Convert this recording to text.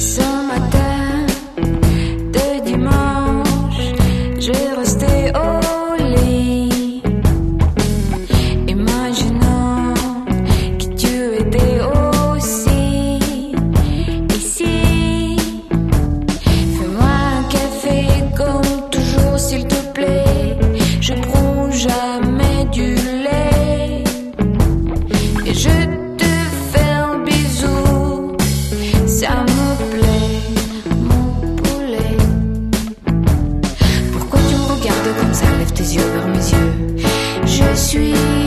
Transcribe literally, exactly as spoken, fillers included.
Comme ça, lève tes yeux vers mes yeux. Je suis